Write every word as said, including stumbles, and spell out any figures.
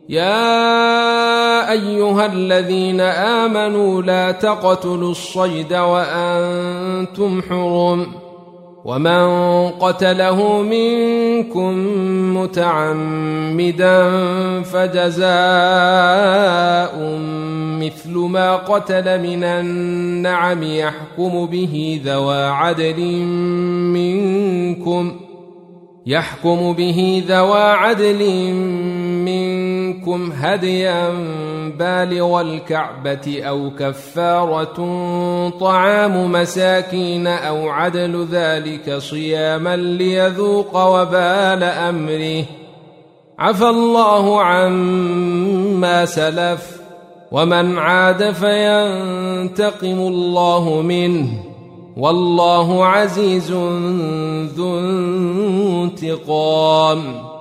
يا أيها الذين آمنوا لا تقتلوا الصيد وأنتم حرم ومن قتله منكم متعمدا فجزاء مثل ما قتل من النعم يحكم به ذوى عدل منكم يحكم به ذوى عدل منكم هديا بالغ الكعبة أو كفارة طعام مساكين أو عدل ذلك صياما ليذوق وبال أمره عفى الله عما سلف ومن عاد فينتقم الله منه والله عزيز ذو انتقام.